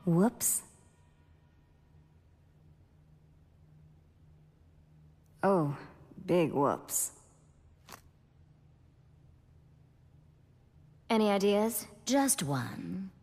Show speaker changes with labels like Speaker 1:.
Speaker 1: Whoops. Oh, big whoops.
Speaker 2: Any ideas? Just one.